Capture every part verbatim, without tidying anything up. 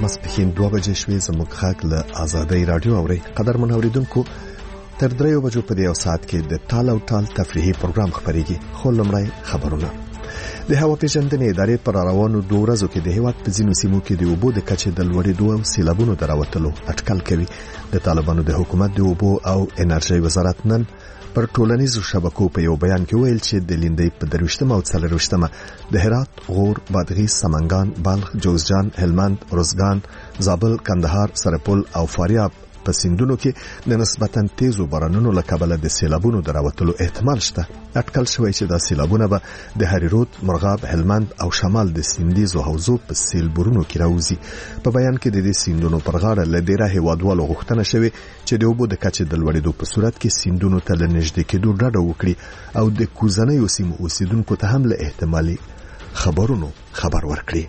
ماسپښین دوه بجې شوې. زموږ غږ له آزادۍ رادیو اورئ. قدرمن اورېدونکو، تر دریو بجو په دې یو ساعت کې د ټال او ټال تفریحي پروګرام خپرېږي. خو لومړی خبرونه. د هوا پیژندنې ادارې پر روانو دوه ورځو کې د هیواد په ځینو سیمو کې د اوبو د کچې د لوړېدو او سیلابونو د راوتلو اټکل کوي. د طالبانو د حکومت د اوبو او انرژۍ وزارت نن پر ټولنیزو شبکو په یو بیان کې ویل چې د لیندۍ په درويشتمه او څلرويشتمه د هرات، غور، بادغیس، سمنګان، بلخ، جوزجان، هلمند، روزګان، زابل، کندهار، سرپل او فاریاب په سیندونو کې د نسبتاً تیزو بارانونو له کبله د سیلابونو دراوتلو احتمال شته. اټکل شوی چې دا سیلابونه به د هریرود، مرغاب، هلمند او شمال د سیندیزو حوزو په سیلبورونو کې راوځي. په بیان کې د دې سیندونو پر غاړه له ډیره هیوادوالو غوښتنه شوې چې د اوبو د کچې د لوړېدو په صورت کې سیندونو ته له نږدې کېدو ډډه وکړي او د کوزنیو سیمو اوسیدونکو ته هم له احتمالي خبرونو خبر ورکړي.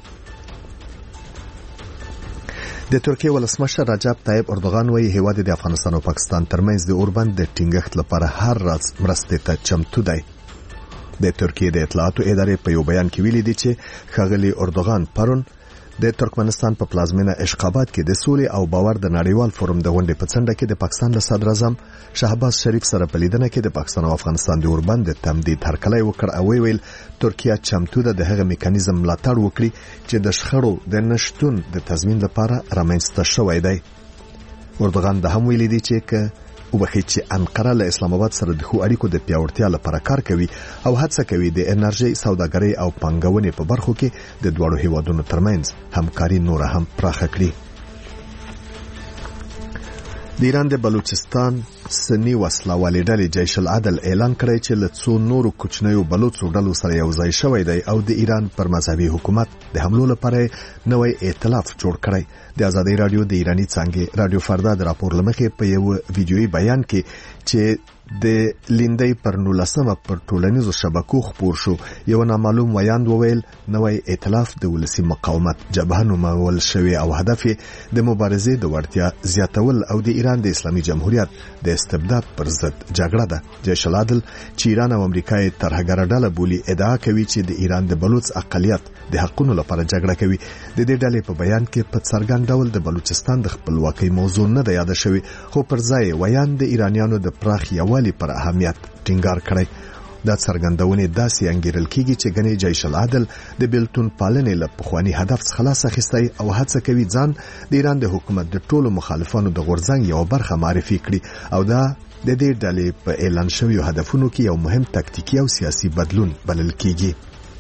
د ترکیه ولسمشر رجب طیب اردوغان وایي هیواد د افغانستان او پاکستان ترمنځ د اوربند د ټینګښت لپاره هر راز مرستې ته چمتو دی. د ترکیه د اطلاعاتو ادارې په یو بیان کې ویلي دي چې ښاغلي اردوغان پرون د ترکمنستان په پلازمینه اشخاباد کې د سولې او باور د نړیوال فورم د غونډې په څنډه کې د پاکستان له صدر اعظم شهباز شریف سره په لیدنه کې د پاکستان او افغانستان د اوربند د تمدید هرکلی وکړ او ویل ترکیه چمتو ده د هغه میکانیزم ملاتړ وکړي چې د شخړو د نشټون د تضمین لپاره رامنځته شوی دی. اردوغان د هم ویلي دي چې که وبخښي چې انقره له اسلام آباد سره د خو اړیکو د پیاوړتیا لپاره کار کوي او هڅه کوي د انرژي، سوداګرۍ او پانګونې په برخو کې د دوړو هیوادونو ترمنځ همکاري نور هم پراخه کړي. د ایران د بلوچستان سنی وسلوالې ډلې جیش العدل اعلان کړی چې له څو نورو کوچنیو بلوچو ډلو سره یو ځای شوی دی او د ایران پر مذهبي حکومت د حملو لپاره نوې ائتلاف جوړ کړی. د آزادۍ رادیو د ایرانی څنګه رادیو فردا د راپور لمخې په یو ویډیويي بیان کې چې د لیندۍ پر نولسمه پر ټولنیزو شبکو خپور شو یو نامعلوم ویاند وویل نوې ائتلاف د ولسی مقاومت جبهه نومول شوی او هدف د مبارزې د وړتیا زیاتول او د ایران د اسلامي جمهوریت د استبداد پر ضد جګړه ده. جیش العدل چې ایران او امریکا یې ترهګر ډله بولي ادعا کوي چې د ایران د بلوچ اقلیت د حقونو لپاره جګړه کوي. د دې ډلې په بیان کې په څرګند ډول د بلوچستان د خپلواکۍ موضوع نه ده یاد شوی، خو پر ځای ویاند د ایرانیانو د پراخ یوالي پر اهمیت ټینګار کړی. دا څرګندونه داسې انګیرل کیږي چې غني جیش العدل د بیلتون پالنې له پخوانی هدف څخه خلاص اخیستی او هڅه کوي ځان د ایران د حکومت د ټولو مخالفانو د غورځنګ یو برخه معرفي کړي او دا د دې ډلې په اعلان شویو هدفونو کې یو مهم تکتیکي او سیاسي بدلون بلل کیږي.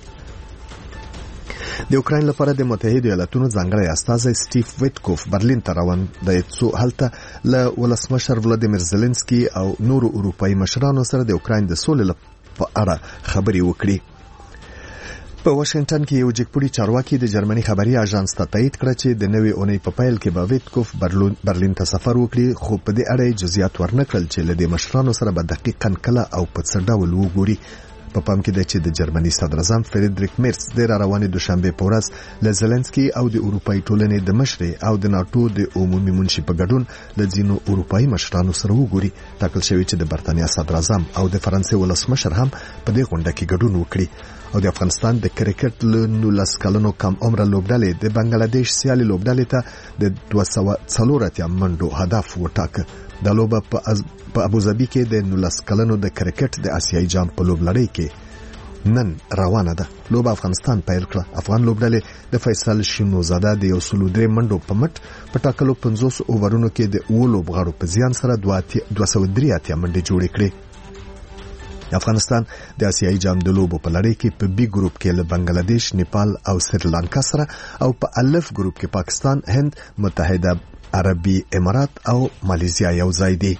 د اوکراین لپاره د متحده ایالاتونو ځانګړی استازی سټیف ویټکوف برلین ته روان دی څو هلته له ولسمشر ولادیمیر زيلنسکي او نورو اروپایي مشرانو سره د اوکراین د سولې په اړه خبرې وکړي. په واشنگټن کې یو جګپوړي چارواکي د جرمني خبري اژانس ته تایید کړ چې د نوې اونۍ په پیل کې به ویټکوف برلین ته سفر وکړي، خو په دې اړه جزئیات ورنکړل چې له دې مشرانو سره به دقیقاً کله او په څه ډول وګوري. په پام کې ده چې د جرمني صدر اعظم فریدریک میرز د روانې دوشنبه په ورځ له زيلنسکي او د اروپאי ټولنې د مشر او د ناتو د عمومي منشي په ګډون له ځینو اروپאי مشرانو سره وګوري. ټاکل شوی چې د برتانیا صدر اعظم او د فرانسې ولسمشر هم په دې غونډه کې ګډون وکړي. او د افغانستان د کرکټ له نولس کلنو کم عمر لوبډلې د بنگلاديش سیالي لوبډلې ته د دوه سوه څلور اتیا منډو هدف وټاکه. د لوبه په په ابوظبي کې د نولس کلنو د کرکټ د آسیایي جام په لوبلړۍ کې نن روانه ده. لوبه افغانستان پیل کړه. افغان لوبډلې د فیصل شینوزاده د یو سلو درې منډو په مټ په ټاکلو پنځوس اوورونو کې د اوو لوبغاړو په زیان سره دوه سوه درې اتیا منډې جوړې کړې. افغانستان د آسیایي جام د لوبو په لړۍ کې په بي ګروپ کې له بنگلاديش، نیپال او سریلانکا سره او په الف ګروپ کې پاکستان، هند، متحده عربي امارات او ماليزیا یو ځای دي.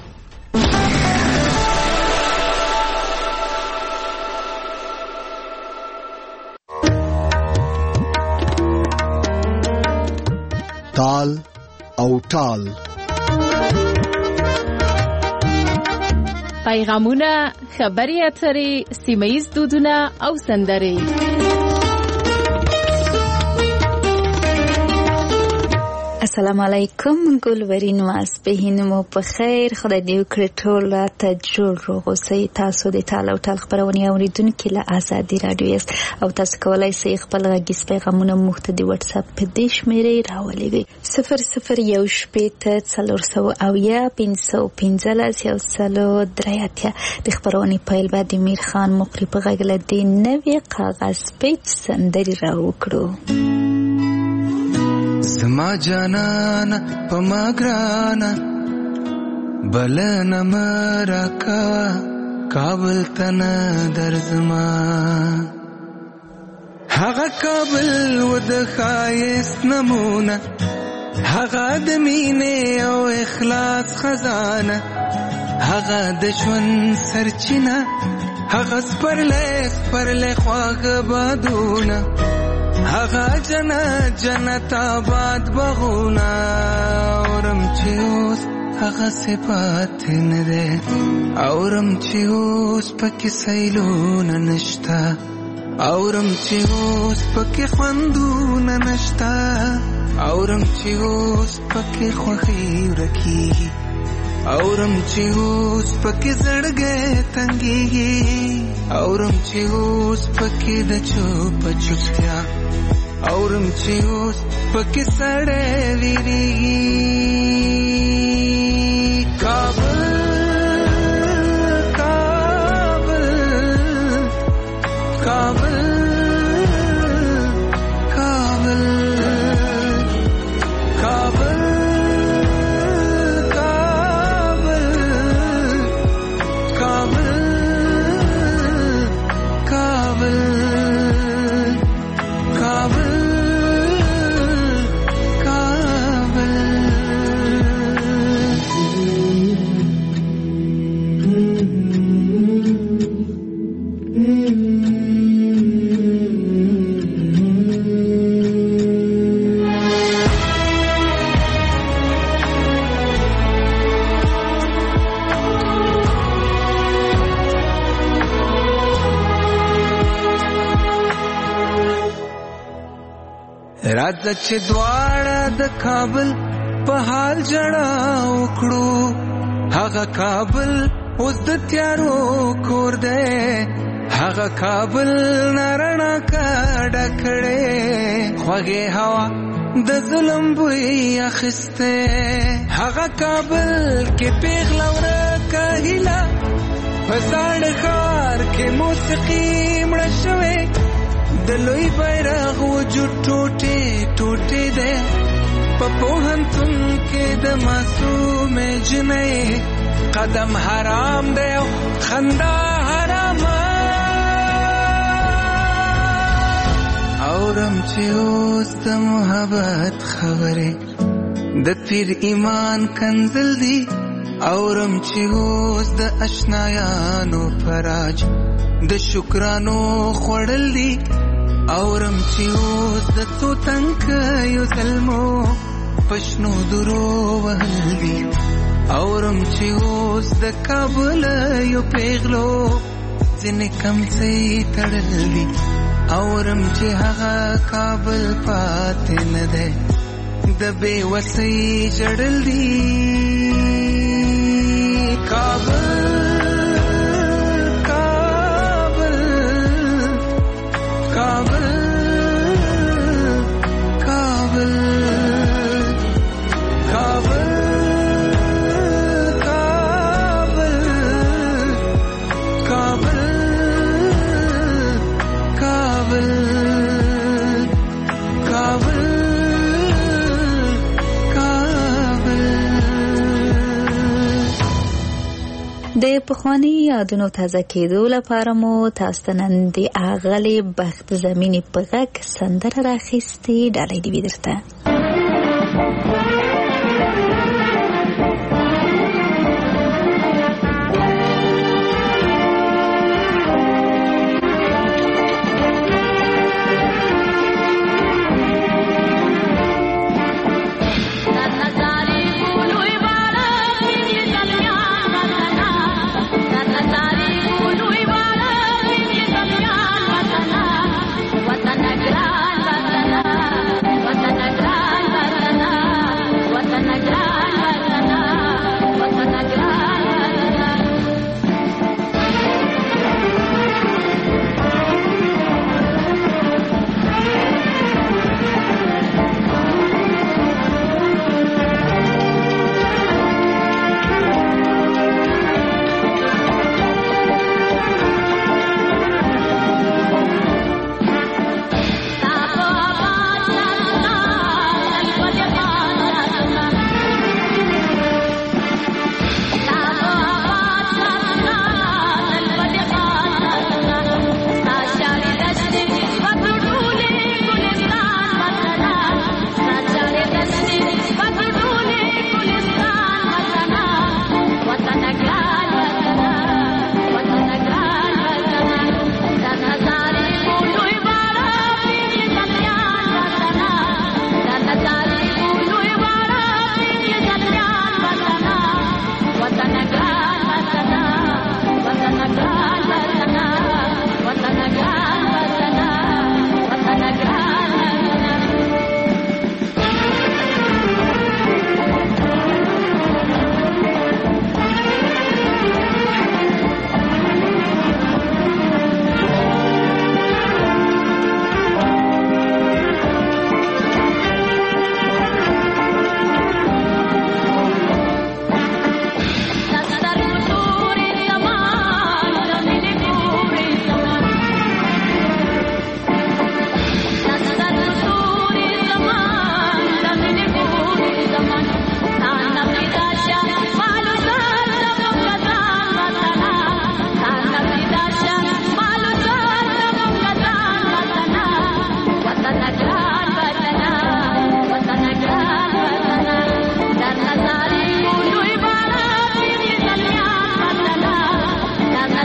ټال او ټال پیغامونه، خبري اترې، سیمه‌ییز دودونه او سندرې. السلام علیکم ګلورین ماسپهین مو په خیر. خدای دې وکړي ټول ته جوړ روغ اوسئ. تاسو د ټال او ټال خبرونه اوریدونکي له آزادي رادیو یاست او تاسو کولی شئ خپل غږیز پیغامونه موږ ته د واتس اپ په دې شمېرې راولېږئ صفر صفر یو شپېته څلور سوه اویا پنځه سوه پنځلس یو سلو درې اتیا. د خپرونې پیل به د میر خان مقري په غږ له دې نوې کاغذ پیچ سندرې راوکړو. زما جانانا پما گرانا بلنا مرا کوا کابل تنا درزما هغه کابل و د خایست نمونه هغه د مینې او اخلاص خزانه هغه د ژوند سرچینه هغه سپرلی سپرلی خواږه بادونه هغه جنت جنت آباد بغونا اورم چې اوس هغه صفات نه ده اورم چې اوس پکې سیلونه نشتا اورم چې اوس پکې خوندونه نشتا اورم چې اوس پکې خوښي ورکیږي اورم چې اوس پکې زړګی تنګیږي اورم چې اوس پکې د چوپ چوپتیا اورم چې اوس پکې سړی ویریږي. کابل کابل کابل کابل کابل راځه چې دواړه د کابل په حال جړا وکړو هغه کابل اوس د تیارو کور دی هغه کابل نارڼا کډه کړې خوږې هوا د ظلم بوی اخیسته هغه کابل کې پیغله ورکه هیله په زاړه ښار کې موسیقي مړه شوې د لوی بیرغ وجود ټوټې ټوټې دی په پوهنتون کې د معصومې جنۍ قدم حرام دی او خندا حرامه اورم چې اوس د محبت خبرې د پیر ایمان کنزل دی اورم چې اوس د اشنایانو پراج د شکرانو خوړل دی اورم چې اوس د څو تنکیو ظلمو پښنو درو وهل دي اورم چې اوس د کابل یو پیغلو ځینې کمڅې تړل دي اورم چې هغه کابل پاتې نه دی د بې وسۍ ژړل دي کابل کابل کابل کابل کابل کابل کابل د پخوانی یادونو تازه کېدو لپاره مو تاسو ته نن د اغلې بخت زمینې په غږ سندره راخیستې. ډالۍ دې وي درته. وطن ګران وطن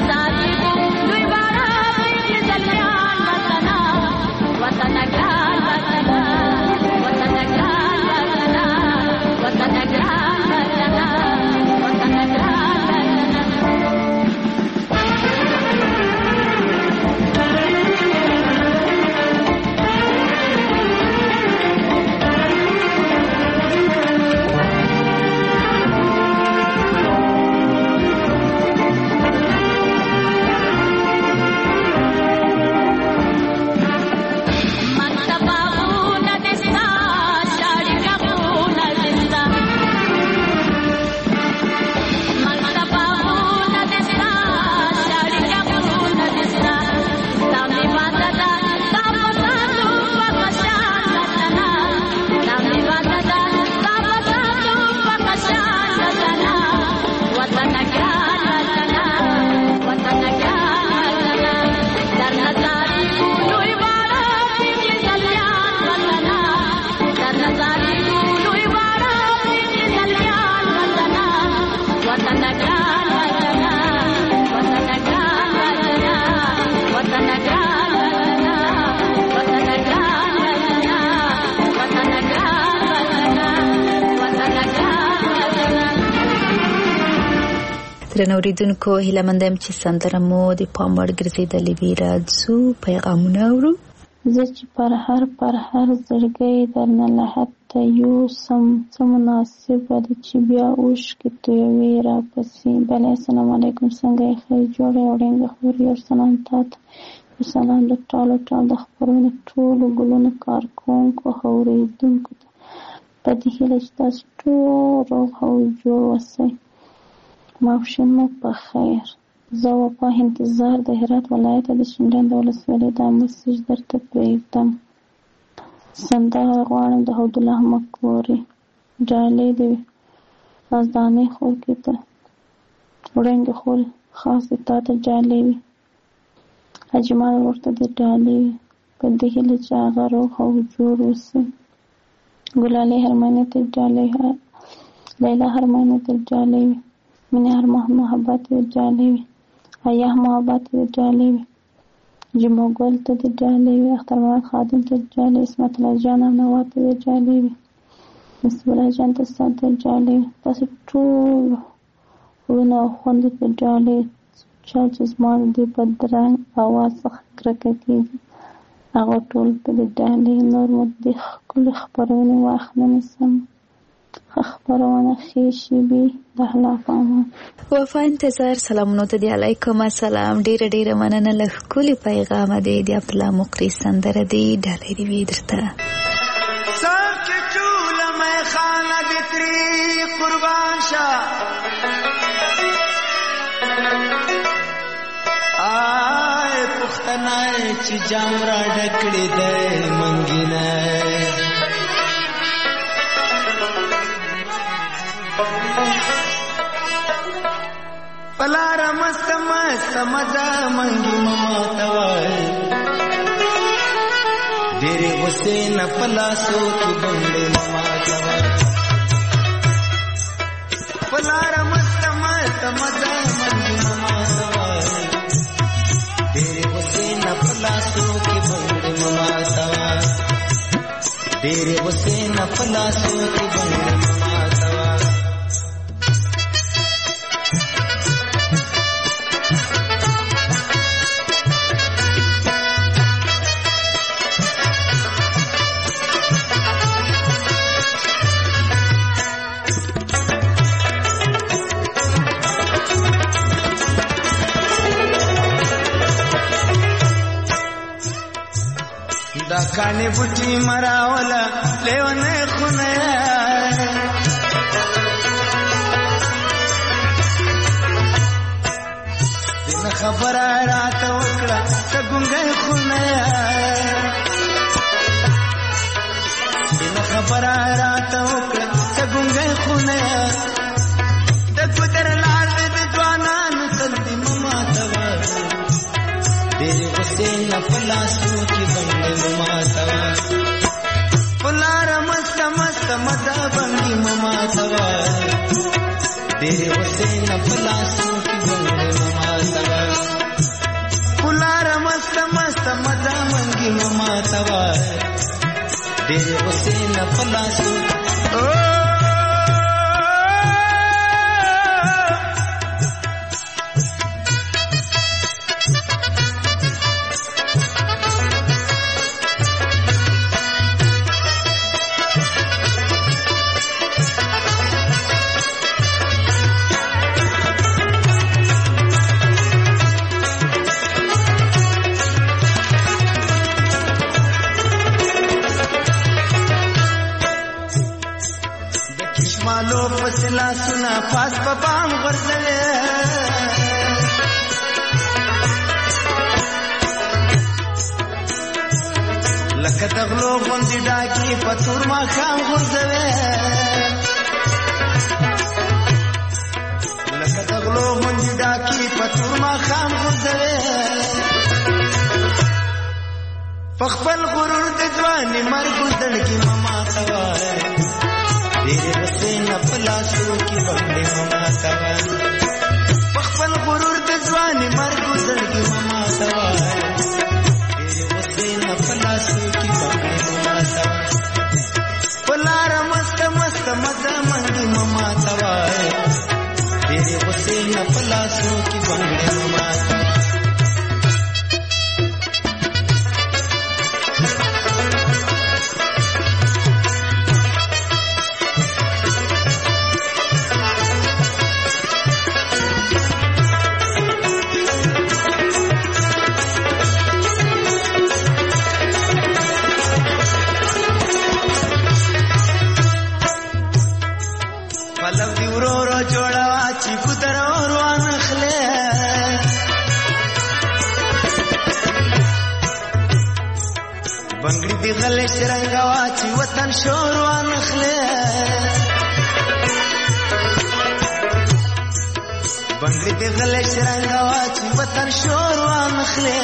درنوریدونکو هیله مندم چې سندره مو د پام وړ ګرځېدلې وي. راځو پیغامونه اورو. زه چې پر هر پر هر زړګی درنه لحد یو سم څه مناسبه ده چې بیا اوښکې تویوي راپسې. بله السلام علیکم، څنګه یې ښه جوړه یو ډېنګه خوري او سلام تاته یو سلام د ټالو ټال د خپرونې ټولو ګلونو کارکوونکو اورېدونکو ته په دې هیله چې تاسو ټول روغ او جوړ اوسئ. ماپښین مو په خیر. زه وفا انتظار د هرات ولایت د شینډنډ ولسوالۍ دا مسیج درته پرېږدم. سندره غواړم د عبدالله مکوري ډالۍ د رازدانۍ خورکې ته وړانګې خور خاص د تا ته ډالۍ وي. اجمال ورته د ډالۍ وي په دې هیله چې هغه روغ او جوړ اوسي. ګلالۍ هرمنې ته ډالۍ، لیلا هرمنې ته ډالۍ وي. مینه هر محبت د ډالۍ وي. ایه محبت د ډالۍ وي. جمعه ګل ته د ډالۍ وي. اختر محمد خادم ته د ډالۍ، اسمت الله جان امنوا ته د ډالۍ وي. نصیب الله جان ته ستا د ډالۍ وي. تاسو ټول وروڼه او خویندو ته ډالۍ. چا چې زما د دې بدرنګ اواز څخه کرکه کېږي هغه ټول ته د ډالۍ. نور مو د دې ښکلې خپرونې وخت نه نیسم. خبرونه خېشي بي د الله پامان. وفا انتظار سلامونو ته دی. علیکم السلام. ډیر ډیر مننه. له ښکلي پیغام دی د عبدالله مقری سندره دی ډالۍ دی وي درته. سب کې ټول مې خانه د تری قربان شه آی پښتنه چې جام را ډکړې ده منګینه پلار مست مست مزا منگی مما توای دیری حسین پلاسو کی بندے مما توای پلار مست مست مزا منگی مما توای دیری حسین پلاسو کی بندے مما توای دیری حسین پلاسو کی بندے مما توای کانی بوټي مراولا لیونه خونه دنه خبره راته وکړه څنګه خونه دنه خبره راته وکړه څنګه خونه د ګدر لار د ځوانانو سندې مما توا دیری حسین پلاسو کی بنگے مما توا پلار مست مست مزا بنگی مما توا دیری حسین پلاسو کی بنگے مما توا ډېرې غصې نه په لاسو مالو فسلا سنا پاس پپام غرزوي لکه دغلو غوندې ډاکي په تور ماښام غورځوي لکه دغلو غوندې ډاکي په تور ماښام غورځوي په خپل غرور د ځواني مرګ زړګي مه ماته وایه ډېرې غصې نه په لاسو کې بنګړې مه ماته وایه په خپل غرور د ځواني مرګ زړګي مه ماته وایه ډېرې غصې نه په لاسو کې بنګړې مه ماته وایه په لاره مسته مسته مزه منګي مه ماته وایه ډېرې غصې نه په لاسو کې بنګړې مه ماته وایه بنگړي دی غلې شرنګوا چې وطن شور وانخله بنگړي دی غلې شرنګوا چې وطن شور وانخله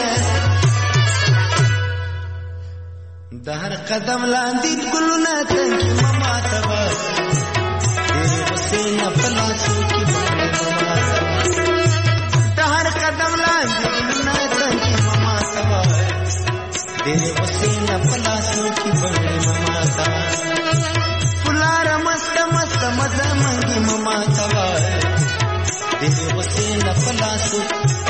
د هر قدم لاندې ګلونه تنګي مما تبا ډېرې غصې نه په لاسو کې بنگړي مما تبا د هر قدم لاندې ګلونه تنګي مما تبا ډېرې غصې نه په لاسو کې بنګړې مه ماته په لاره مسته مسته مزه منګي مه ماته وایه ډېرې غصې نه په لاسو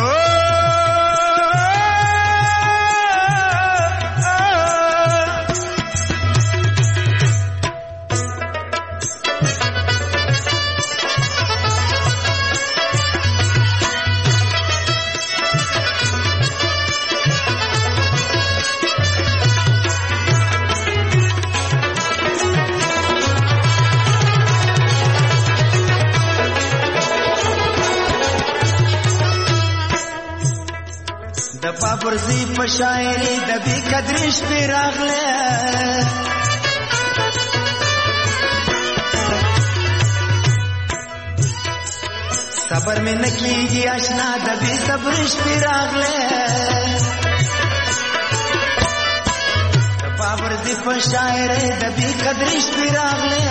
د بابرزي په شاعري د بې قدرې شپې راغله صبر مې نه کېږي اشنا د بې صبرې شپې راغله د بابرزي په شاعري د بې قدرې شپې راغله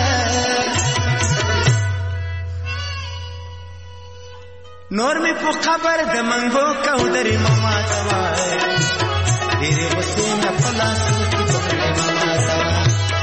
نور می په خبر د منګو کودري مما توای ډېرې غصې نه په لاسو کې بنګړې مما توای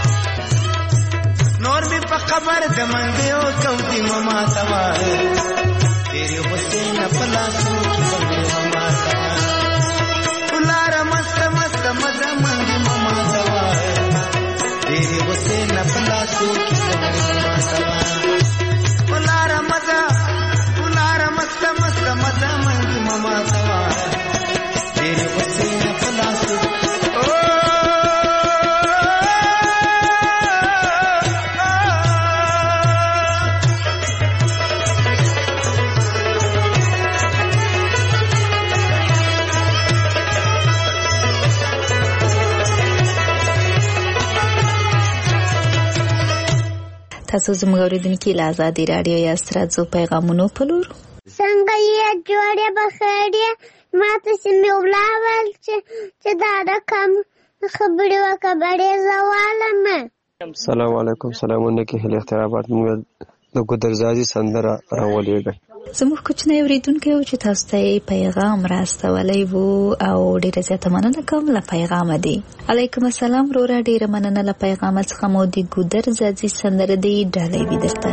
نور می په خبر د منګو کودري مما توای ډېرې غصې نه په لاسو کې بنګړې مما توای ولار مست مست مزه منګي مما توای ډېرې غصې نه په لاسو کې بنګړې مما توای ولار مزه مست مست مزه منګي مما توای ډېرې غصې نه په لاسو تاسو زموږ اوریدونکي له ازادي راډیو یا ستراتزو پیغامونو په لور څنګه یې جوړې بخیر یې ما ته چې مې ولاول چې چې دا رقم خبرې وکړه بړې زوالمه السلام علیکم سلامونه کې هلي اخترابات موږ د ګودرزازي سندره راولېږئ زموږ کوچنی اوریدونکو چې تاسو ته پیغام راستولی وو او ډیره زیاته مننه کوم له پیغام دی. علیکم السلام وروره، ډیره مننه له پیغام څخه. مو د ګودر زادي سندره دی ډالۍ وي درته.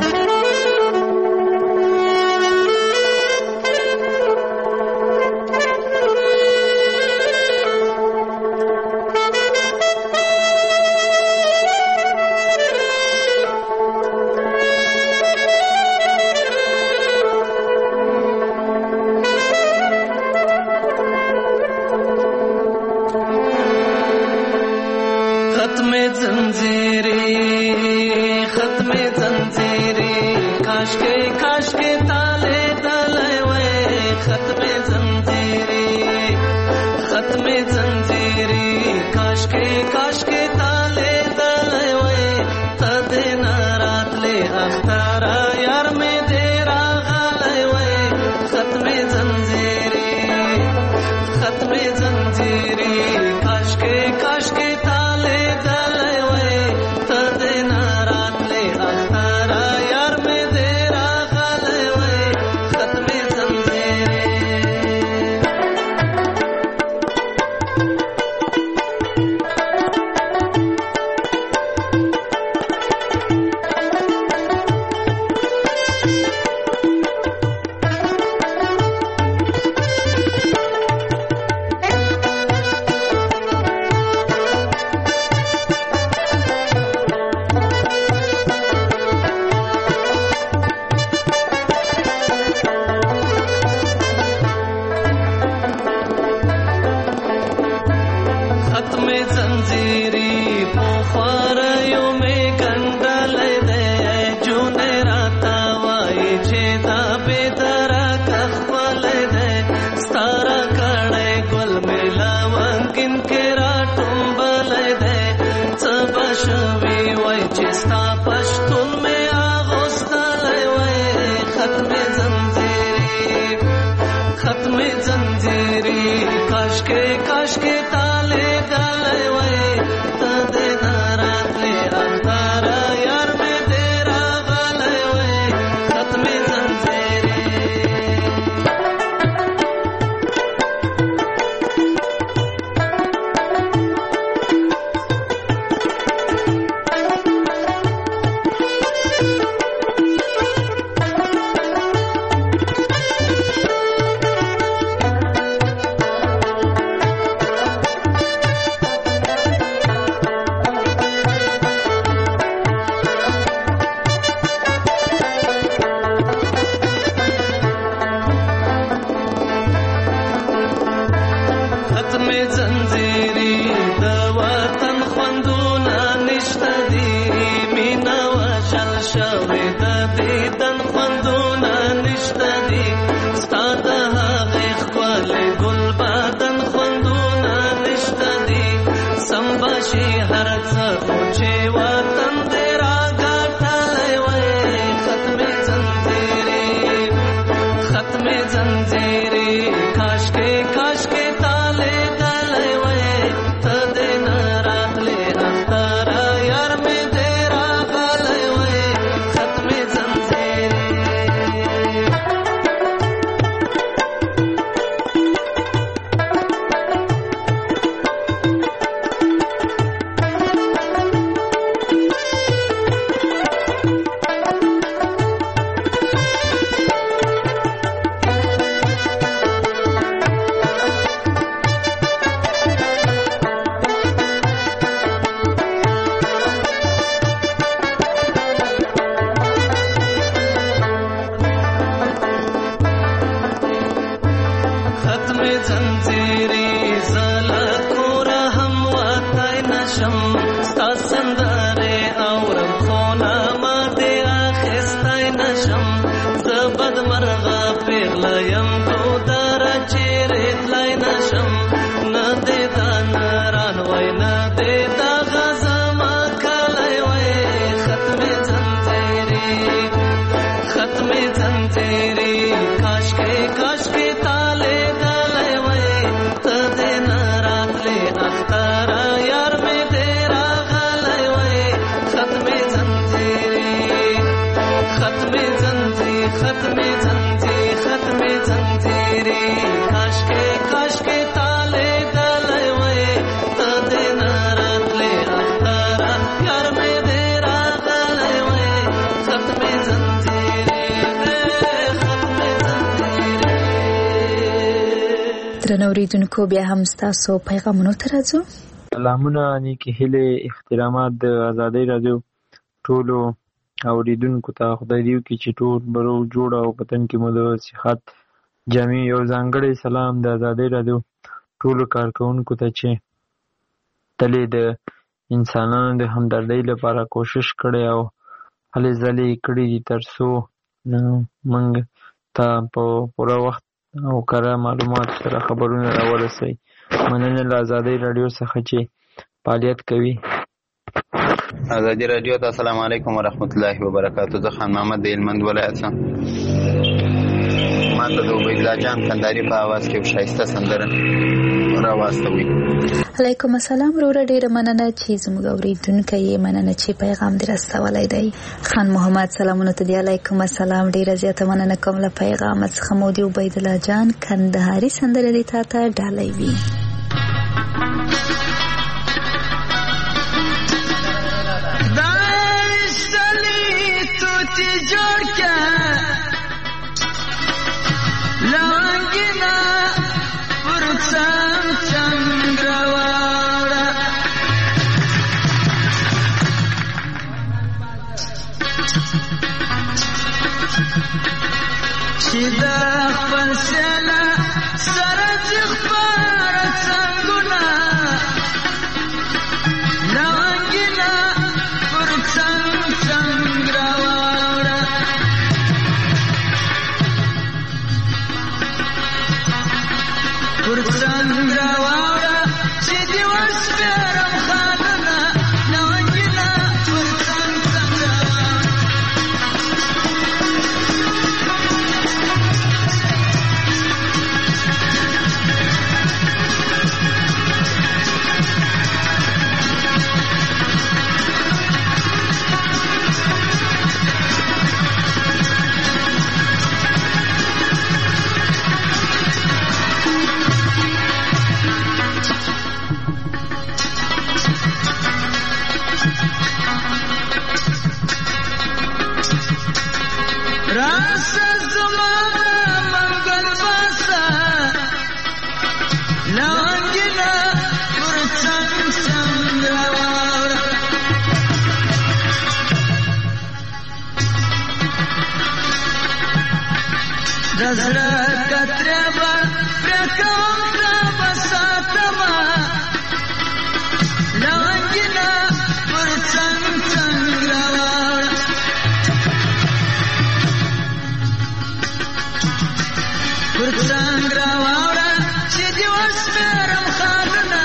ختم زنجیر रे काश के काश के ताले डाले वे तदे नारतले अखतारा यार में देरा डाले वे खत में जंजीरे खत में जंजीरे. درنو ریدونکو بیا هم ستاسو پیغامونو ته راځو. سلامونه نیکی هیله احترامات د آزادۍ رادیو ټولو اوریدونکو ته خدای دې وکړي چې ټول برو جوړ او وطن کې مو د صحت جامع یو ځانګړی سلام د آزادۍ رادیو ټولو کارکونکو ته چې تلې د انسانانو د همدردۍ لپاره کوشش کړی او هلې ځلې کړي دي تر څو موږ ته په پوره وخت او کره معلومات سره خبرونه راورسوي. مننه له آزادۍ رادیو څخه چې فعالیت کوي. آزادی رادیو ته السلام علیکم ورحمت الله وبرکاتہ. زه خان محمد د هلمند ولایت څخه. ما ته د عبیدالله جان کندهاري په اواز کې ښایسته سندره راواستوي. علیکم السلام وروره، ډیره مننه چې زموږ اورېدونکی یې، مننه چې پیغام دې رسولی دی. خان محمد سلامونه ته دی. علیکم السلام، ډیره زیاته مننه کوم له پیغامت څخه مو د عبیدالله جان کندهاري سندره دې تا ته ډالۍ وي. شدا خپل سلا سره ځخبار څنګهونه لونګینا پر څنګ څنګ راوړه پر څنګ راوړه چې دی وسپرم خانه لونګینا پر څنګ څنګ راوړه. Dazra katreba prakaunta basatama lawangina purchang changrawa purchang rawa chidi wasmeram khalna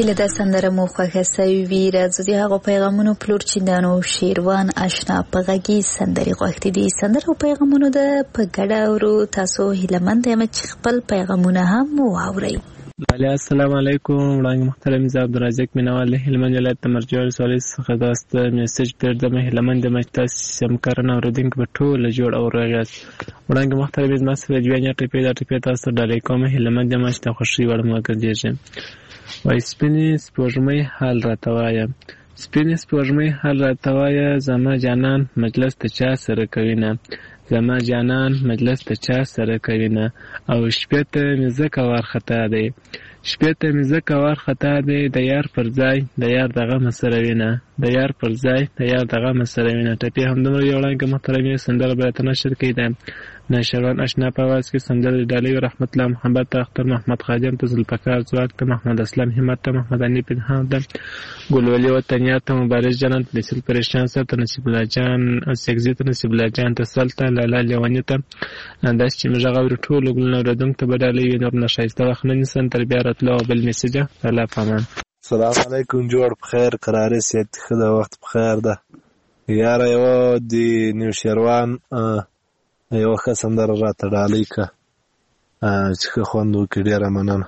هیله ده سندره مو خوښه سوي وي. راځو د هغو پیغامونو پلور چې د نو شیروان اشنا په غږیز سندرې غوښتي دي. سندره او پیغامونو ده په ګډه اورو. تاسو هیلهمند یم چې خپل پیغامونه هم واورئ. بله السلام علیکم. وړاندې محترم زه عبدالرزاق مینوال له هلمند ولایت د مرجع ولسوالۍ څخه داسې میسج پرېږدم. هیلهمند یم چې تاسې سیمکاران اورېدونکي به ټوله جوړ او روغ یاست. وړاندې محترم زما سره دوه یا ټپې دا ټپې تاسو ته ډالۍ کوم. هیلهمند یم چې د خوښۍ وړ مو ګرځېږم. وایي سپینې سپوږمۍ حال راته وایه، سپینې سپوږمۍ حال راته وایه، زما جانان مجلس ته چا سره کوي نه، زما جانان مجلس ته چا سره کوي نه. او شپې ته مې ځکه وارخطا دی، شپې ته مې ځکه وارخطا دی، د یار پر ځای د یار د غمه سره وینه، د یار پر ځای د یار د غمه سره وینه. ټپې همدومره یو وړاندې محترمې سندره باید نشر کړي ده. نشروان اشنا په आवाज کې سندره ډالۍ رحمت الله محمد ته، اختر محمد خادم ته، ذوالفقار ځواک ته، محمد اسلام همت ته، محمد انی پنهان ته، ګلولي وطنیات ته، مبارز جنت لسل پریشان سره ته، نصیب الله جان سیکزي ته، نصیب الله جان ته، سلطه لالا لیوانی ته، انداز چې موږ غوړو ټول ګلونه ورودونکو ته بدالې وي. نور نشایسته وخت نه نسن تر بیا راتلو بل میسج الله پامان. السلام علیکم. جوړ بخیر، قرارې سیت خدا وخت بخیر ده یار. یو دی نیو شیروان یو ښه سندره راته ډالۍ که چې ښه خوند وکړي. ډېره مننه.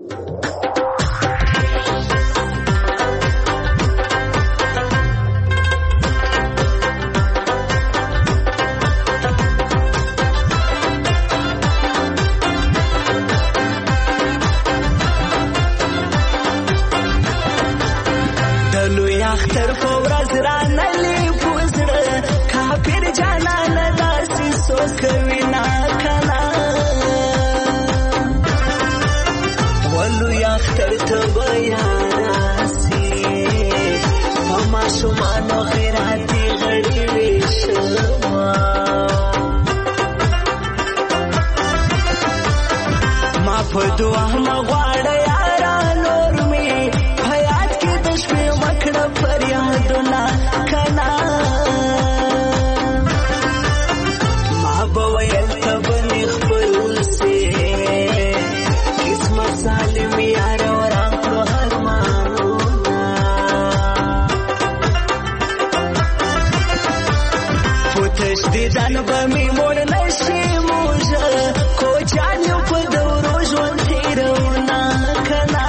د لوی اختر په ورځ رانلې پوزړه کافر جانان داسې سوکوي نا کنا، ولوی اختر ته به یاراسي په ماشومانو خیراتي غړي ویشما، ما په دعا مغواړه یارا نور می حیات کې د شپې وکړه فریادونه کنا، ما به ویل ته بنې خپل سي قسمت سالم یار ورکړو ارمانونه، پوتش دې ځان به مې مور نشي موږه کوچان یو په دورو ژوند تېروونه کنا،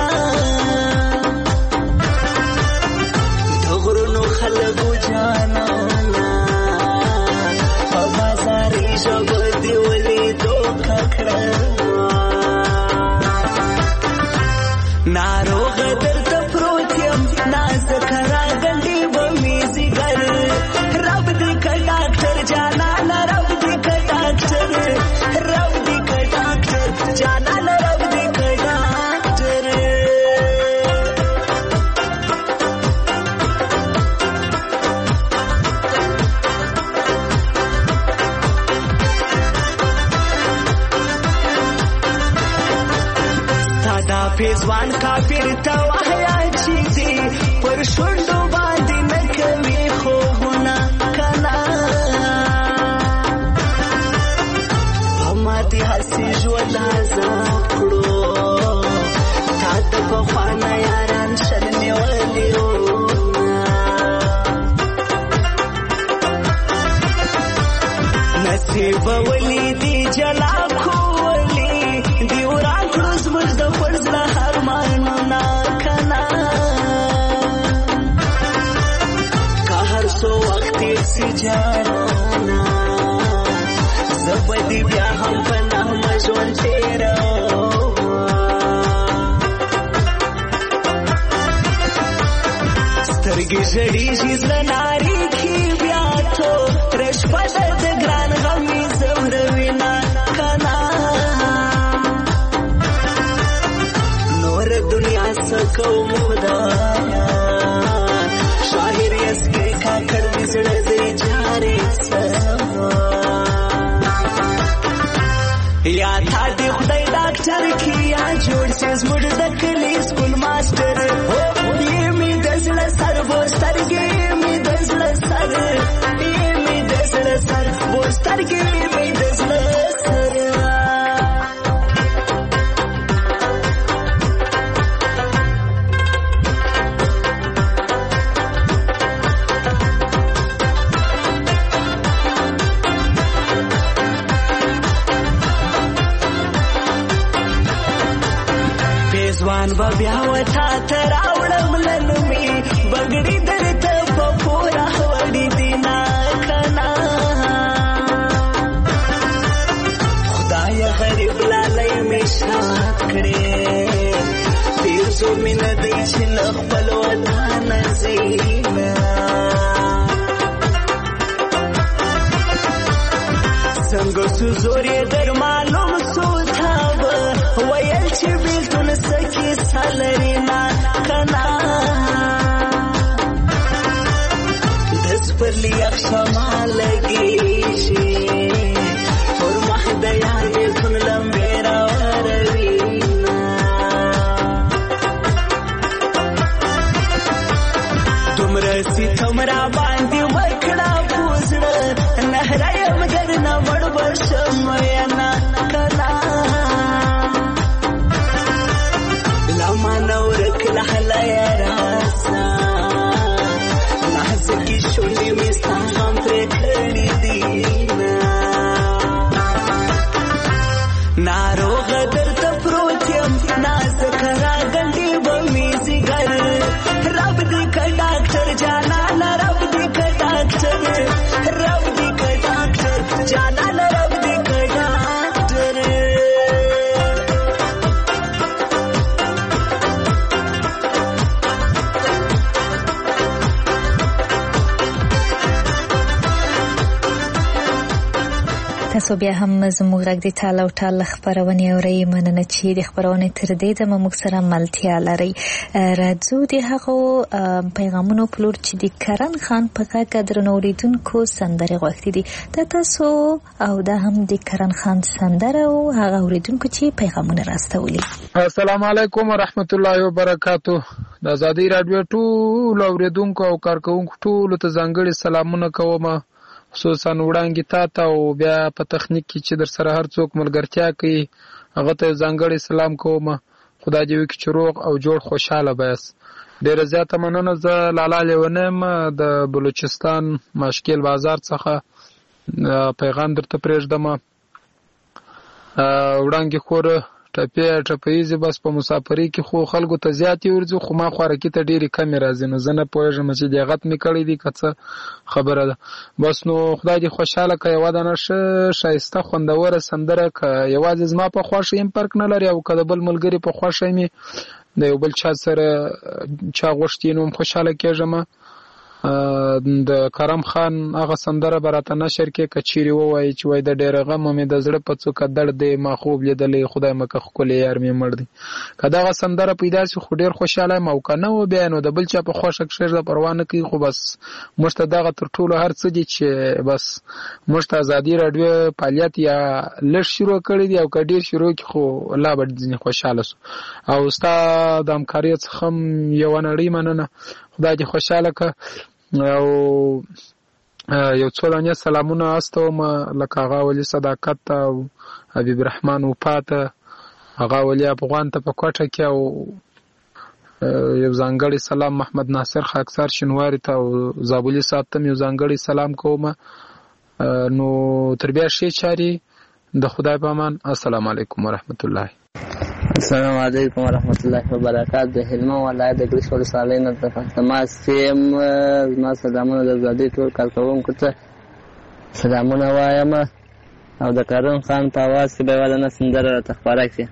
د غرونو خلکو جانانه په بازاري ژبه دې ولیدو ککړه، ناروغه درته پروت یم نازکه راغلې به مې ځیګر، رب دې که ډاکټر جانانه، رب دې که ډاکټر، رب دې که ډاکټر جانانه، رب دې که ډاکټر. ستا دا پیزوان کافر ته وحیا چې دې پر شونډو باندې نه کوي خوبونه کنا، په ما دې هسې ژوند عذاب کړو، تا د پخوانه یاران شل نیولي وونه، نصیب ولیدي جلا کولی دی وران کړو زموږ د فرزله ارمانونه کنا، که هر څو وخت تېر سي جانانه زه به دې بیا هم په نغمه ژوند تېرومه، سترګې ژړېږي زړه نارېږي بیا توره شپه ده د ګران غم مې ځوروي نه کنا، نور دنیا څه کوم خدایا، شاعر یسکې کاکړ مې زړه دی جارې سما، یا تا دې خدای ډاکټر کې یا جوړ سي زموږ د کلي سکول ماسټر، یې مې د زړه سر بوسترګې مې د زړه سر، یې مې د زړه سر بوسترګې مې د زړه سر. به بیا وتا ته راوړم لنمي بګړي درته په پورا وړي دینا کنا خدای غریب لالای مشات کړي پیر زو مين دې چې خپل وطن زینا څنګه سوزوري در معلوم سوتاب ویل چې بیلتون سکی سالرینا کنا دس پر لیا خما لګی شي اور محدیا بیلتون لمبیرا وروینا تمرا سی تمرا باندې ورکړه پوزړه نهرایم درنه وړ ورشم یانا کنا لما نورک لحلا یا راسا نازکی شونی مستا غم پر کړی دینا ناروغ درته پروت یم نازک را ګنډي بمې زیګر رب دې ک ډاکټر جانا رب دې ک ډاکټر رب دې ک ډاکټر جانا رب دې ک ډاکټر تاسو بیا هم زموږ غږ د ټال او ټال خبرونه اورئ مننه چې د خبرونه تر دې د موږ سره ملتیا لري راځو د هغو پیغامونو پلور چې د کرن خان په غږ درنوریدونکو سندره غوښتي دي د تاسو او د هم د کرن خان سندره او هغه اوریدونکو چې پیغامونه راستولي. السلام علیکم ورحمت الله وبرکاتو. د آزادۍ رادیو ټول اوریدونکو او کارکونکو ټول ته ځانګړي سلامونه کوم، خصوصا وړاندې تا ته او بیا په تخنیک کې چې در سره هر څوک ملګرتیا کوي هغه ته ځانګړی سلام کوم. خدای دې وکړي چې روغ او جوړ خوشاله بس. ډېره زیاته مننه. زه لالا لیونیم د بلوچستان ماشکیل بازار څخه پیغام درته پرېږدم. وړاندې خور ټپې ټپېزې بس په مسافرۍ کې خو خلکو ته زیاتې ورځي، خو ما خوارکي ته ډېرې کمې راځي، نو زه نه پوهېږم چې دیغت مې کړی دی که څه خبره ده. بس نو خدای دې خوشحاله که یوه دانه ښه ښایسته خوندوره سندره که یوازې زما په خوښه یم فرق نه لري او که د بل ملګري په خوښه مې د یو بل چا سره چا غوښتي نو هم خوشحاله کېږم. د کرم خان هغه سندره به راته نشر کې که چیرې ووایي چې وایي د ډېره غمه مې د زړه په څوکه درد دی ما خوب لیدلی خدای مکه ښکلی یار مې مړ دی. که دغه سندره پیدا شي خو ډېر خوشحاله یم او که نه و بیا نو د بل چا په خوښه کښېږده پروا نه کوي، خو بس موږ ته دغه تر ټولو هر څه دي چې بس موږ ته ازادي راډیو فعالیت یا لږ شروع کړی دی او که ډېر شروع کړي خو لا به ځینې خوشحاله سو. او ستا د همکاریو څخه هم یوه نړۍ مننه. خدای دې خوشحاله که. او یو څو لانې سلامونه استوم لکه هغه ولي صداقت ته او حبیب رحمان وفا ته، هغه ولي افغان ته په کوټه کې، او یو ځانګړی سلام محمد ناصر خاکسار شینواري ته او زابلي صاحب ته یو ځانګړی سلام کوم. نو تر بیا ښې چارې د خدای په امان. السلام علیکم ورحمت الله. السلام علیکم ورحمت الله وبرکاتہ. د هلمند ولایت د ګریش ولسوالۍ نه زما سیم زما سلامونه د آزادۍ ټول کارکوونکو ته سلامونه وایم او د کرن خان په اواز کې به یوه دانه سندره راته خپاره کړي.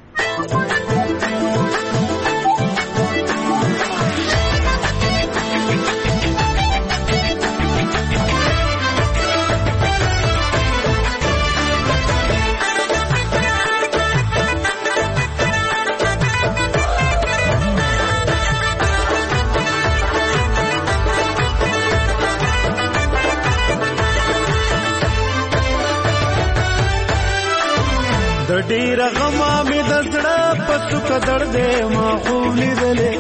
د ډېر غما مې د زړه په څوکه درد دی ما خوب لیدلې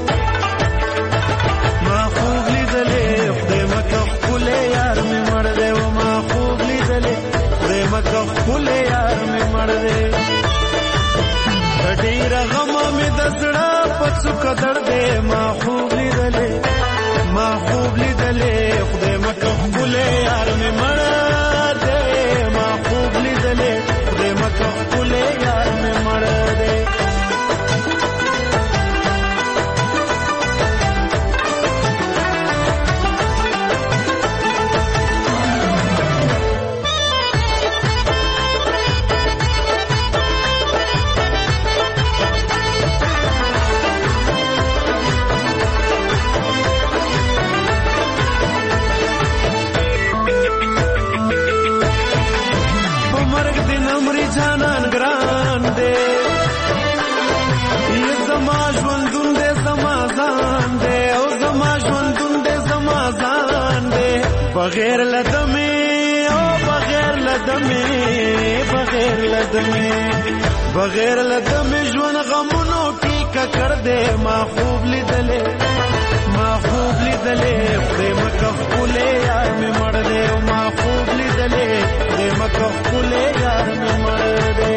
ما خوب لیدلې خدای مکه ښکلی یار مې مړ دی و ما خوب لیدلې خدای مکه ښکلی یار مې مړ دی. د ډېر غما مې د زړه په څوکه درد دی ما خوب لیدلې ما خوب لیدلې خدای مکه ښکلی یار مې مړ دی ما خوب لیدلې خدای مکه ښکلی یار مې مړ دی. بغیر لدمه او بغیر لدمه بغیر لدمه بغیر لدمه ژوند غمونو کې ککړ دې ما خوب لیدلې ما خوب لیدلې خدای مکه خپلې یار مې مړ دې ما خوب لیدلې خدای مکه خپلې یار مې مړ دې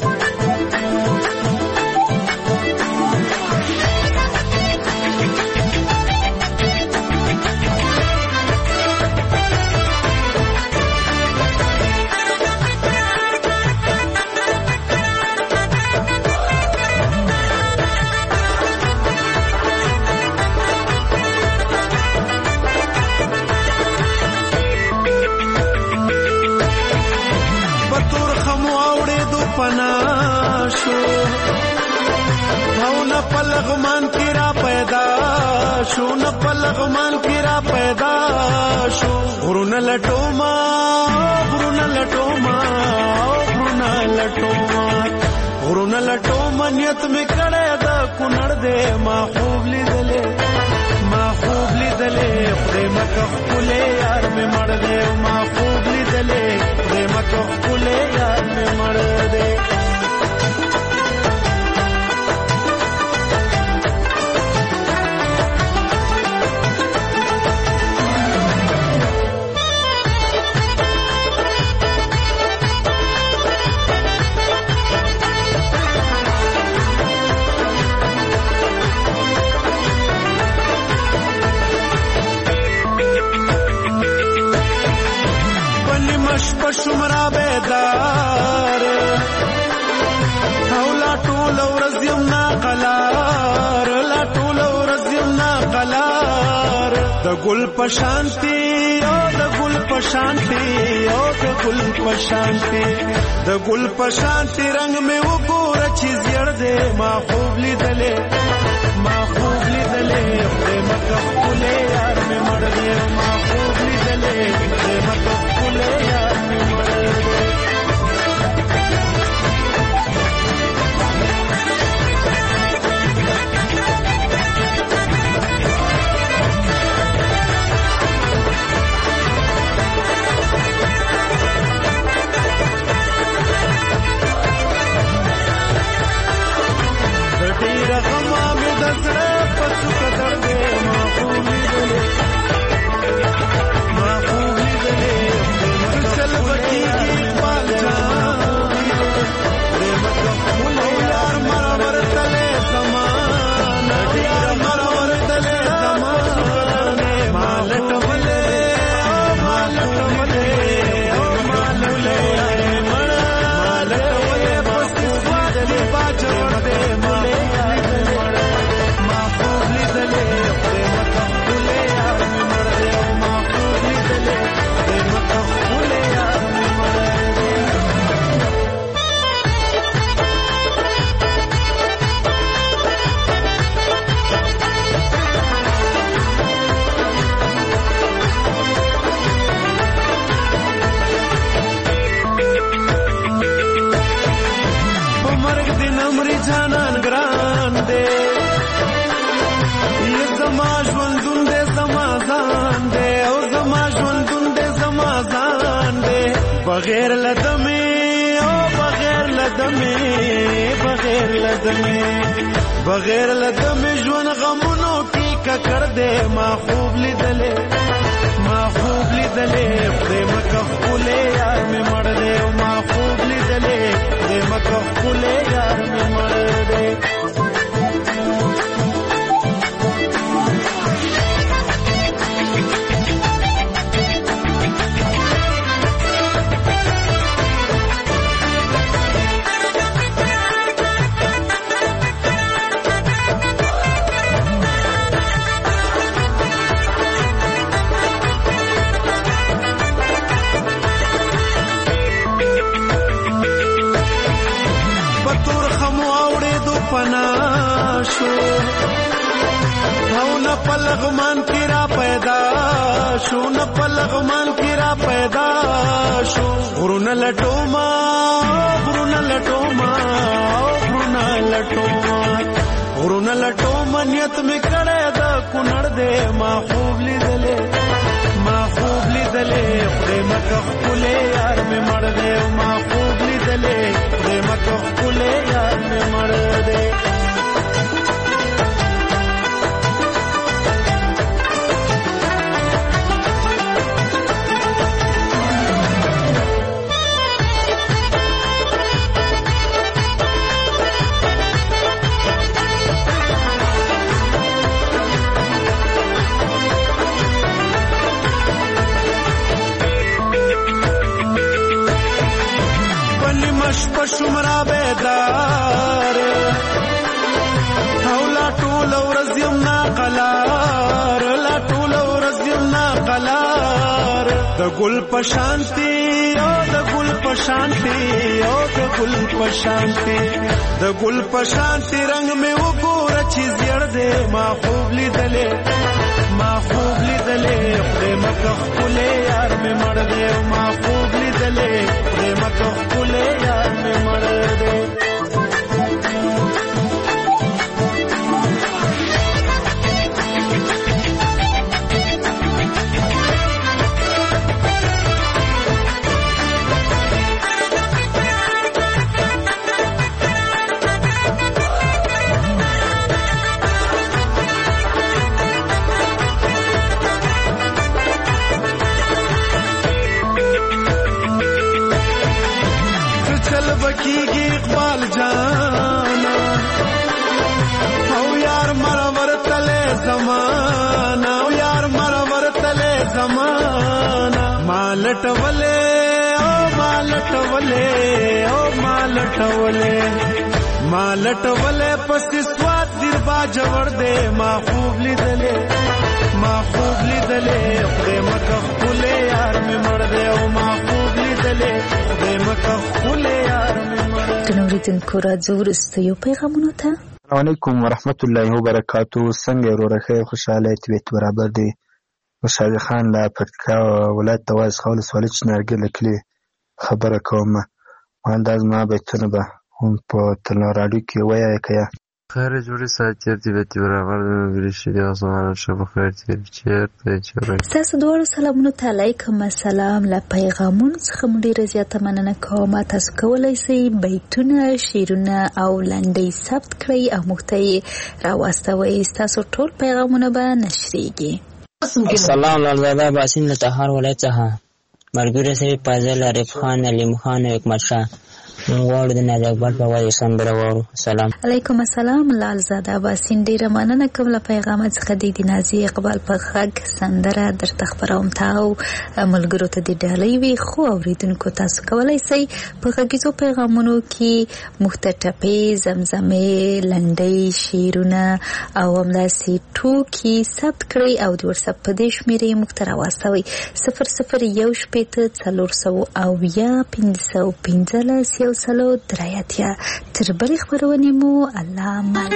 پناشو او نه پلغمان کی را پیدا شو نه پلغمان کی را پیدا شو غرون لټوما غرون لټوما غرون لټوما غرون لټوما نیت می کړه دا کونړ دې ما خوب لیدلې ما خوب لیدلې خدای مکه خپلې یار می مړ دې ما خوب لیدلې خدای مکه خپلې یار می مړ دې شمرا بیدار او لا ټول ورځ یم نا قلار لا ټول ورځ یم نا قلار د ګل پشانتی او د ګل پشانتی او د ګل پشانتی د ګل پشانتی رنگ می وګور چې زیړ دې ما خوب لیدلې ما خوب لیدلې خدای مکه خپلې یار می مړ دې ما خوب لیدلې خدای مکه خپلې یار بغیر لدمه او بغیر لدمه بغیر لدمه بغیر لدمه ژوند غمونو کې ککړ دې ما خوب لیدلې ما خوب لیدلې خدای مکه خپلې یار مې مړ دې ما خوب لیدلې خدای مکه خپلې یار مې مړ دې پناشو او نه پلغمان کی را پیدا شو نه پلغمان کی را پیدا شو غرون لټوما غرون لټوما غرون لټوما غرون لټوما نیت می کړه دا کونړ دې ما خوب لیدلې ما خوب لیدلې مکه خپلې یار مې مړ دی او ما خوب لیدلې خدای مکه خپلې یار مې مړ دی شمرا بیدار او لا ټول ورځ یم ناقلار لا ټول ورځ یم ناقلار د ګل په شانتي او د ګل په شانتي او د ګل په شانتي د ګل په شانتي رنگ مې وګوره چې زیړ دی ما خوب لیدلې ما خوب لیدلې خدای مکه خپلې یار مې مړ دی ما خوب لیدلې خدای مکه خپلې یار مې مړ دی بکیږي اقبال جانا او یار مرور تله زمانہ او یار مرور تله زمانہ مالټ ولې او مالټ ولې او مالټ ولې مالټ ولې پس سواد دیر با جوړ دے ما خوب لیدلې ما خوب لیدلې خدای مکه خپلې یار مې مړ دی او ما خوب لیدلې خدای مکه خپلې یار مې مړ دی اوریدونکو راځو وروستیو پیغامونو ته. السلام علیکم ورحمت الله وبرکاتو. څنګه ورور خیر خوشاله طبیعت برابر دی. خوشحال خان لا پکتیکا ولایت تواز خول سوالچ نرګل کلی خبره کوم. انداز ما بیتونه به هم په تل رادیو کې وایي کیا خیر جوړی ساتي طبیعت برابر دی ورشي دی اسمانه شب خیر تیر چیرته چیرې تاسو دوه سلامونه ته علیکم السلام. لا پیغامون څخه مونږ ډیره زیاته مننه کوم. تاسو کولای شئ بیتونه شیرونه او لنډۍ ثبت کړئ او موږ ته راوستوئ. تاسو ټول پیغامونه به نشریږي. السلام لالزاده باسین له تهار ولایت څخه مرګره سي فاضل عارف خان علي خان حکمت شاه غواړو د ناز اکبر په وایي سندره وورو. سلام علیکم السلام لالزاده باسین ډیره مننه کوم. له پیغام څخه د نازي اقبال په غږ سندره درته خبروم. تاو ملګرو ته د ډالۍ وي خو اوریدونکو تاسو کولای شئ په غږیزو پیغامونو کې مختټپې زمزمې لنډۍ شیرونه او همداسې ټوکي ثبت کړئ او د واتساپ په دې شمیرې موږ ته راواستوئ صفر صفر یو شپېته څلور سوه اویا پنځه سوه پنځلس یو سلو درې اتیا. تر بلې خپرونې مو الله امان.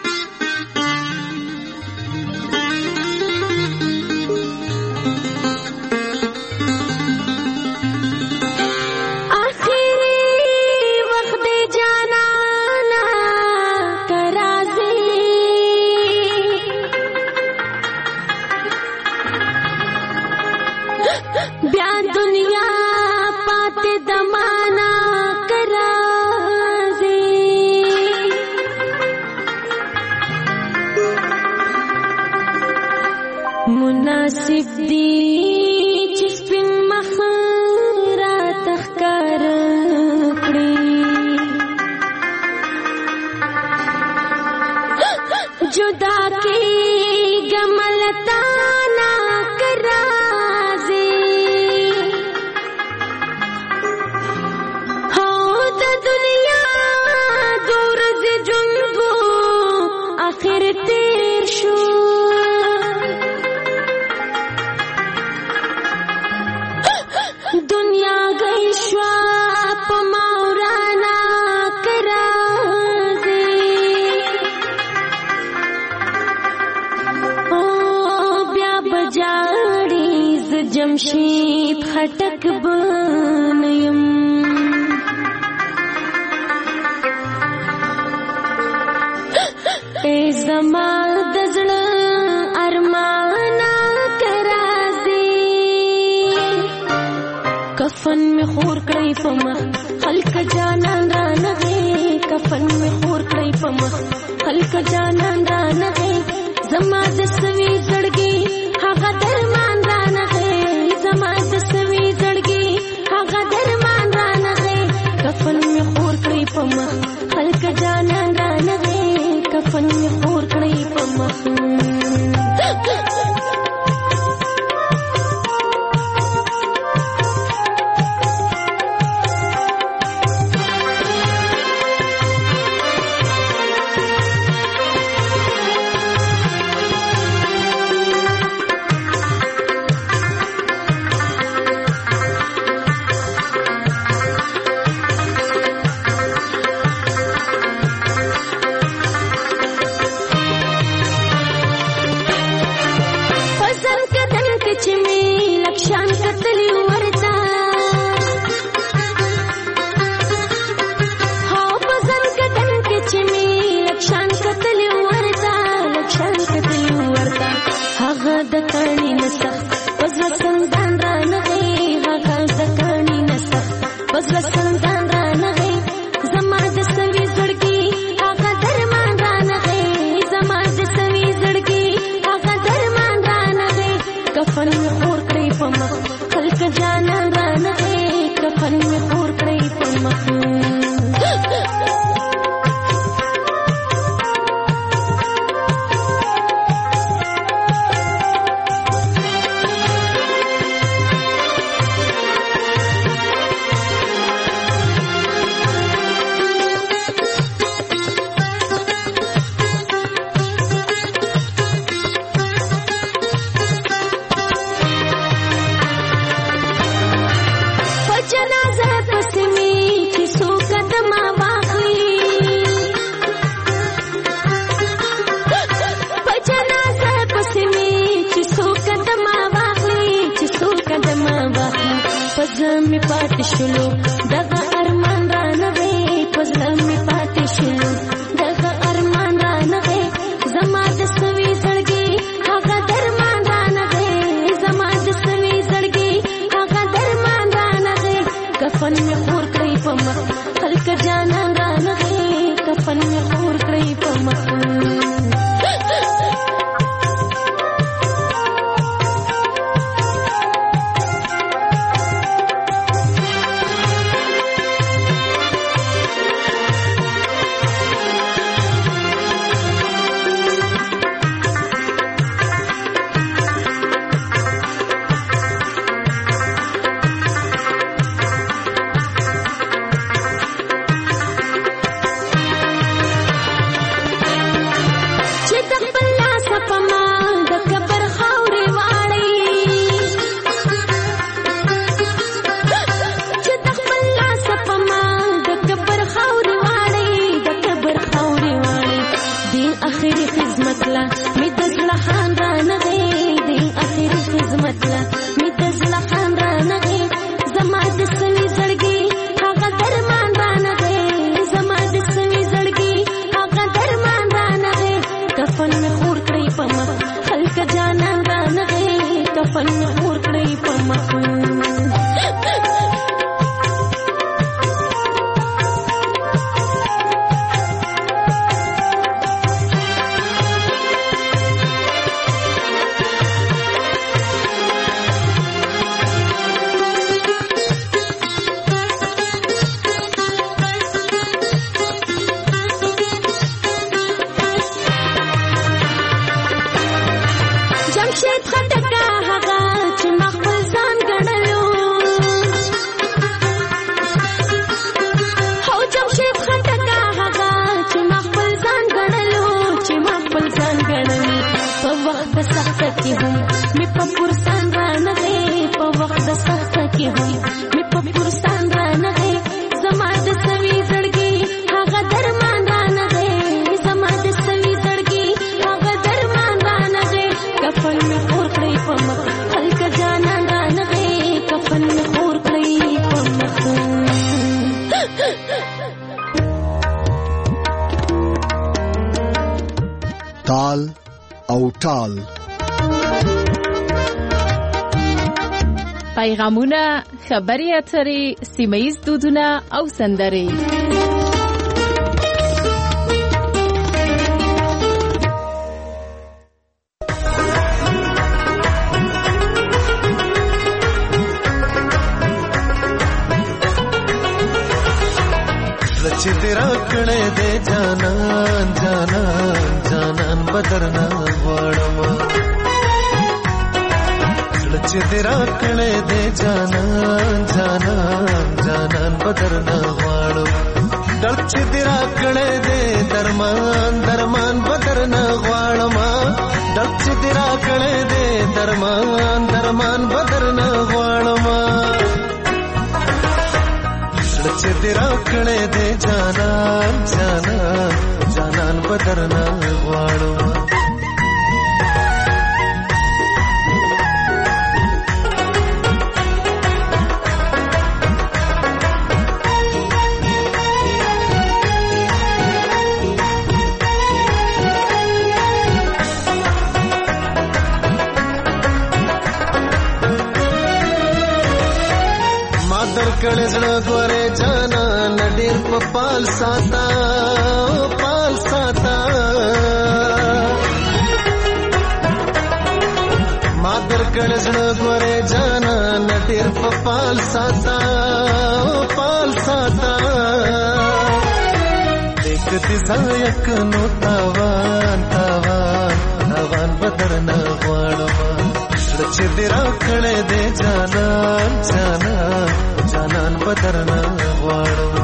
مناسب دی چې سپین مخ را تخکار کړي جدا کی گملتا نا کرازي هو د دنیا دور ز جنبو اخر تیر شو دنیا گئی شوا پا مورانا کرازی او بیا بجاڑی ز جمشید خٹک بنیم اے زمان دزل ارمانا کرازی می خور کړی په مخ خلک جانان را نغې کفن می خور کړی په مخ خلک جانان را نغې زما د سوي زړګي هغه درمان را نغې زما د سوي زړګي هغه درمان را نغې کفن می خور کړی په مخ خلک جانان را نغې کفن می خور کړی په مخ تال او ټال پیغامونه، خبري اترې، سیمه‌ییز دودونه او سندرې. چې تیرا کړه دې جانان جانان جانان بدرنا غواړم چې تیرا کړه دې جانان جانان جانان بدرنا غواړم دل چې تیرا کړه دې درمان درمان بدرنا غواړم دل چې تیرا کړه دې درمان درمان بدرنا غواړم چې تیرا کړه دې جانان جانان جانان بدرنا غواړم کړه زړه غوړې جانا نډیر په پال ساتا پال ساتا ما در کړه زړه غوړې جانا نډیر په پال ساتا پال ساتا یک دې زایک نو تاوان تاوان تاوان بدرنا غواړم چې دې را کړه دې جانا جانا جانان بدرنا غواړم